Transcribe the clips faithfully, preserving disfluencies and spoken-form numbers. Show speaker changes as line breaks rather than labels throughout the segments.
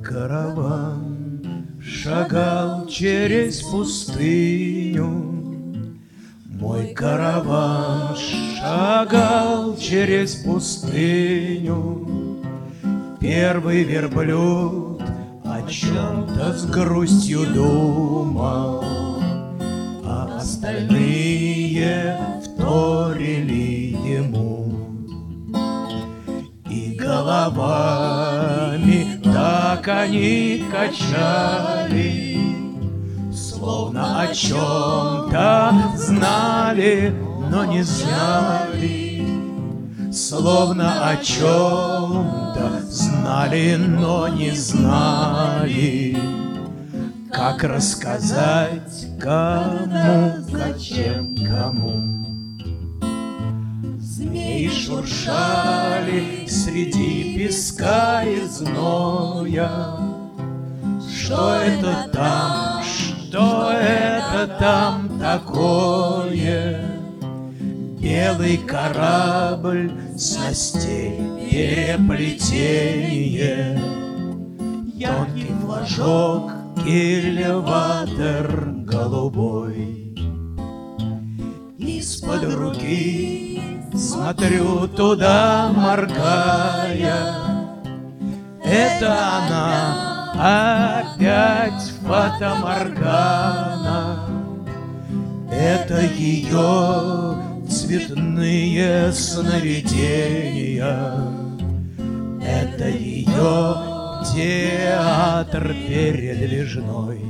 Караван шагал через пустыню, мой караван шагал через пустыню. Первый верблюд о чем-то с грустью думал, а остальные вторили ему. И головами так они качали, словно о чем-то знали, но не знали. Словно о чем-то знали, но не знали. Как рассказать кому, зачем кому? Змеи шуршали среди песка и зноя. Что это там, что это там такое? Белый корабль, снастей переплетение, тонкий флажок, кильватер голубой. Из-под руки смотрю туда, моргая. Это она, опять фатаморгана. Это ее цветные сновидения. Это ее театр передвижной.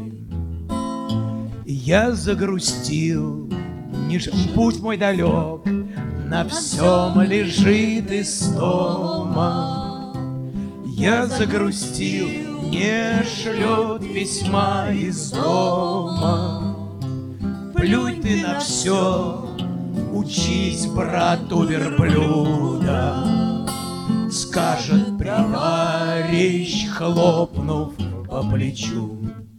Я загрустил, не ж... путь мой далек, на всем лежит истома. Я загрустил, не шлет письма из дома. Плюй ты на все, учись, брату верблюда, скажет товарищ, хлопнув по плечу.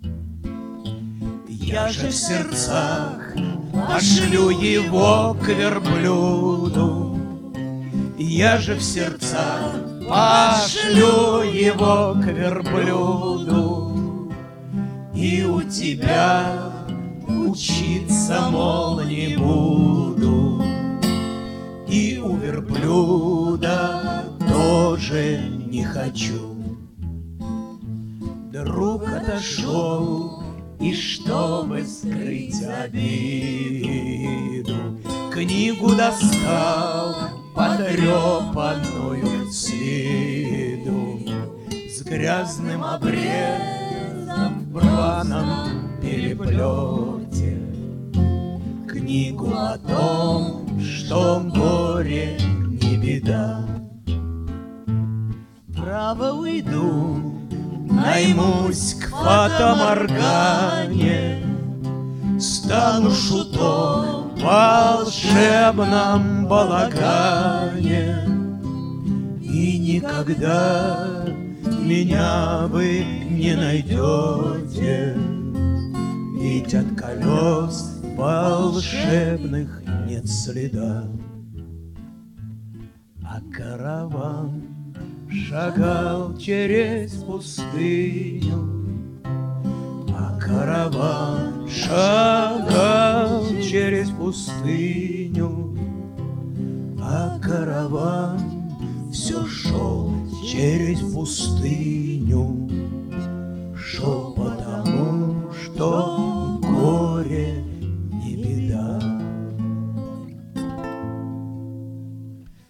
Я же в сердцах пошлю его к верблюду. Я же в сердцах пошлю его к верблюду. И у тебя учиться, мол, не буду. И у верблюда тоже не хочу. Друг отошел, и чтобы скрыть обиду, книгу достал, потрепанную с виду, с грязным обрезом в рваном переплете. Книгу о том, что горе не беда. Право уйду, наймусь к фатаморгане, стану шутом в волшебном балагане. И никогда меня вы не найдете, ведь от колес волшебных нет следа. А караван шагал через пустыню, а караван шагал через пустыню, а караван все шел через пустыню.